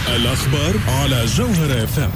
الأخبار على جوهر FM.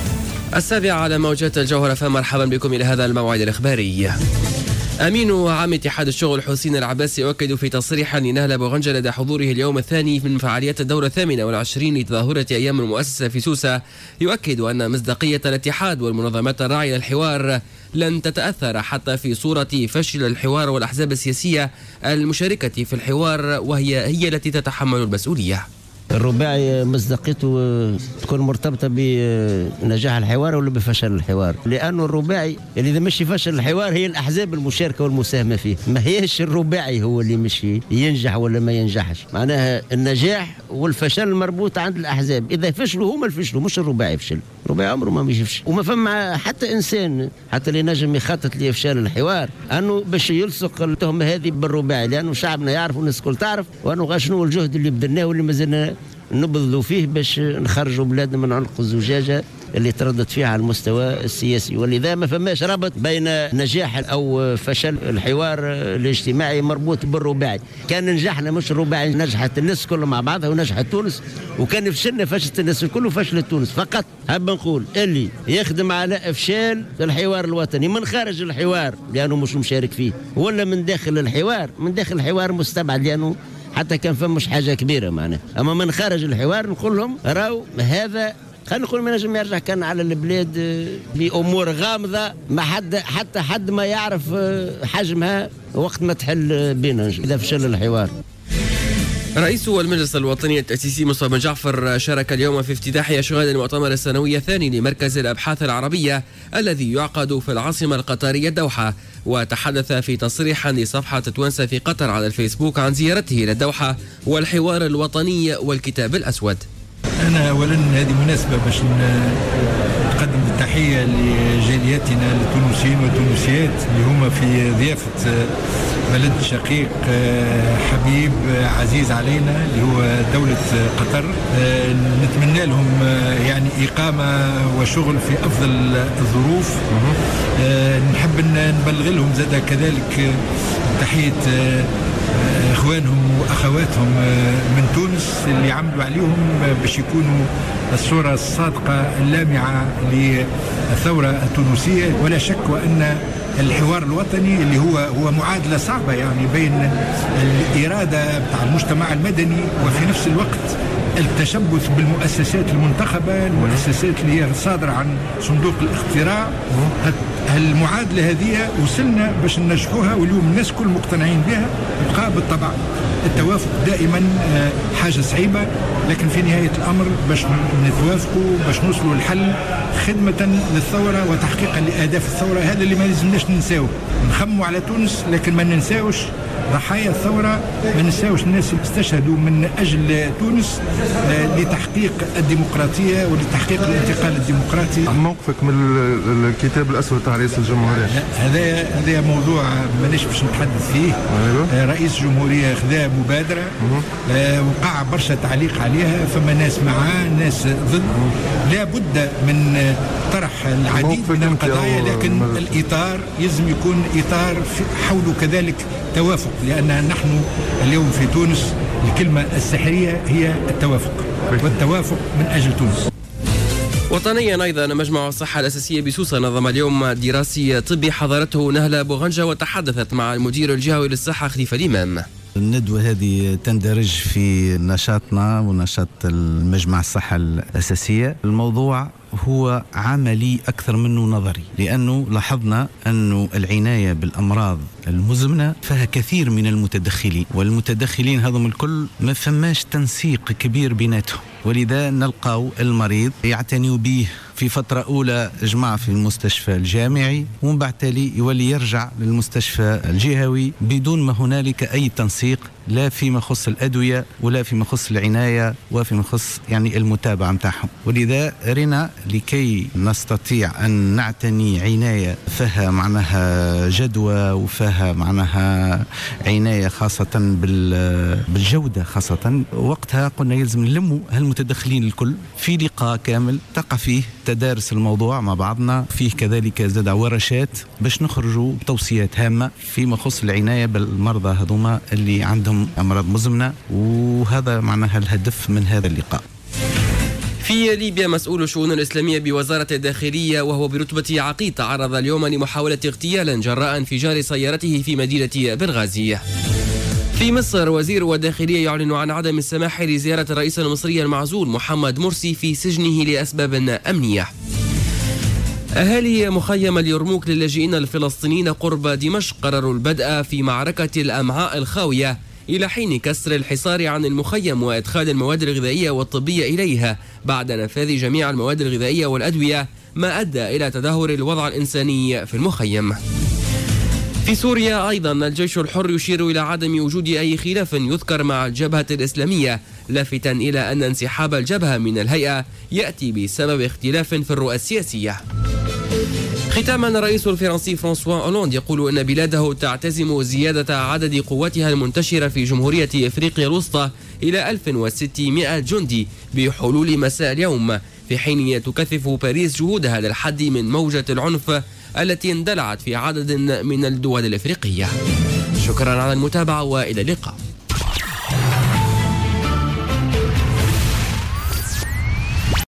7:00 على موجات الجوهر FM. مرحبا بكم إلى هذا الموعد الإخباري. أمين عام اتحاد الشغل حسين العباسي يؤكد في تصريح لنهله بوغنجة لدى حضوره اليوم الثاني من فعاليات الدورة 28 لتظاهرة أيام المؤسسة في سوسة، يؤكد أن مصداقية الاتحاد والمنظمات الراعية للحوار لن تتأثر حتى في صورة فشل الحوار والأحزاب السياسية المشاركة في الحوار، وهي التي تتحمل المسؤولية. الرباعي مصداقيته تكون مرتبطة بنجاح الحوار ولا بفشل الحوار، لأنه الرباعي اللي إذا مشي فشل الحوار هي الأحزاب المشاركة والمساهمة فيه، ما هيش الرباعي هو اللي مشي ينجح ولا ما ينجحش. معناها النجاح والفشل مربوط عند الأحزاب، إذا فشلوا هما الفشلوا مش الرباعي فشل. الرباعي عمره ما يفشل، وما فما حتى إنسان حتى اللي نجم يخطط لإفشال الحوار أنه باش يلصق التهمة هذه بالرباعي، لأنه شعبنا يعرف والناس الكل تعرف، وأنه شنو الجهد اللي بذلناه واللي مازلنا نبذلوا فيه باش نخرجوا بلادنا من عنق الزجاجة اللي تردد فيها على المستوى السياسي. ولذا ما فماش رابط بين نجاح أو فشل الحوار الاجتماعي مربوط بالرباعي. كان نجحنا مش الرباعي، نجحت الناس كلها مع بعضها ونجحت تونس، وكان فشلنا فشلت الناس الكل وفشلت تونس. فقط حاب نقول اللي يخدم على إفشال الحوار الوطني من خارج الحوار لأنه مش مشارك فيه، ولا من داخل الحوار، من داخل الحوار مستبعد لأنه حتى كان فمش حاجة كبيرة معنا. أما من خارج الحوار نقول لهم راو هذا خلينا نقول ما نجم يرجع كان على البلاد بأمور غامضة ما حتى حد ما يعرف حجمها وقت ما تحل بينا إذا فشل الحوار. رئيس المجلس الوطني التأسيسي مصطفى بن جعفر شارك اليوم في افتتاح أشغال المؤتمر السنوي الثاني لمركز الأبحاث العربية الذي يعقد في العاصمة القطرية الدوحة، وتحدث في تصريح لصفحة توانسة في قطر على الفيسبوك عن زيارته إلى الدوحة والحوار الوطني والكتاب الأسود. أنا أولا هذه مناسبة باش نقدم التحية لجالياتنا التونسيين والتونسيات اللي هما في ضيافة بلد شقيق حبيب عزيز علينا اللي هو دولة قطر. نتمنى لهم يعني إقامة وشغل في أفضل الظروف. نحب نبلغ لهم زاد كذلك تحية إخوانهم وأخواتهم من تونس اللي عملوا عليهم باش يكونوا الصورة الصادقة اللامعة للثورة التونسية. ولا شك وأن الحوار الوطني اللي هو معادلة صعبة يعني بين الإرادة بتاع المجتمع المدني وفي نفس الوقت التشبث بالمؤسسات المنتخبة، المؤسسات اللي هي صادرة عن صندوق الاقتراع. المعادلة هذه وصلنا باش ننجحوها، واليوم الناس كل مقتنعين بها. يبقى بالطبع التوافق دائما حاجة صعيبة، لكن في نهاية الأمر باش نتوافقوا باش نوصلوا الحل خدمة للثورة وتحقيقا لأهداف الثورة. هذا اللي ما لازمناش ننساوه. نخموا على تونس لكن ما ننساوش ضحايا الثورة، ما ننساوش الناس اللي استشهدوا من أجل تونس لتحقيق الديمقراطية ولتحقيق الانتقال الديمقراطي. موقفك من الكتاب الأسود تاع رئيس الجمهورية؟ هذا موضوع مانيش باش نتحدث فيه. رئيس الجمهورية خذا مبادرة وقع برشا تعليق عليها، فما ناس معاه ناس ضد. لا بد من طرح العديد من القضايا، لكن الإطار يلزم يكون إطار حوله كذلك توافق، لأن نحن اليوم في تونس الكلمة السحرية هي التوافق، والتوافق من أجل تونس. وطنيا أيضا مجمع الصحة الأساسية بسوسة نظم اليوم دراسي طبي حضرته نهله بوغنجة، وتحدثت مع المدير الجهوي للصحة خليفة الإمام. الندوة هذه تندرج في نشاطنا ونشاط المجمع الصحة الأساسية. الموضوع هو عملي أكثر منه نظري، لأنه لاحظنا أن العناية بالأمراض المزمنة فيها كثير من المتدخلين، والمتدخلين هذم الكل ما فماش تنسيق كبير بيناتهم، ولذا نلقاو المريض يعتني به في فترة أولى جماعة في المستشفى الجامعي، ومن بعد تالي يولي يرجع للمستشفى الجهوي بدون ما هنالك أي تنسيق، لا فيما يخص الأدوية ولا فيما يخص العناية وفيما يخص يعني المتابعة متاعهم. ولذا رنا لكي نستطيع أن نعتني عناية فيها معناها جدوى وفيها معناها عناية خاصة بالجودة، خاصة وقتها قلنا يلزم نلموا هالمتدخلين الكل في لقاء كامل تقع فيه تدارس الموضوع مع بعضنا، فيه كذلك زاد ورشات باش نخرجوا بتوصيات هامة فيما يخص العناية بالمرضى هذوما اللي عندهم أمراض مزمنة، وهذا معناها الهدف من هذا اللقاء. في ليبيا مسؤول الشؤون الإسلامية بوزارة الداخلية وهو برتبة عقيد تعرض اليوم لمحاولة اغتيال جراء انفجار سيارته في مدينة بنغازي. في مصر وزير الداخلية يعلن عن عدم السماح لزيارة الرئيس المصري المعزول محمد مرسي في سجنه لأسباب أمنية. أهالي مخيم اليرموك للاجئين الفلسطينيين قرب دمشق قرروا البدء في معركة الأمعاء الخاوية إلى حين كسر الحصار عن المخيم وإدخال المواد الغذائية والطبية إليها بعد نفاذ جميع المواد الغذائية والأدوية، ما أدى إلى تدهور الوضع الإنساني في المخيم. في سوريا أيضا الجيش الحر يشير إلى عدم وجود أي خلاف يذكر مع الجبهة الإسلامية، لافتا إلى أن انسحاب الجبهة من الهيئة يأتي بسبب اختلاف في الرؤى السياسية. ختاما، الرئيس الفرنسي فرانسوا أولوند يقول أن بلاده تعتزم زيادة عدد قواتها المنتشرة في جمهورية إفريقيا الوسطى إلى 1600 جندي بحلول مساء اليوم، في حين تكثف باريس جهودها للحد من موجة العنف التي اندلعت في عدد من الدول الإفريقية. شكرا على المتابعة وإلى اللقاء.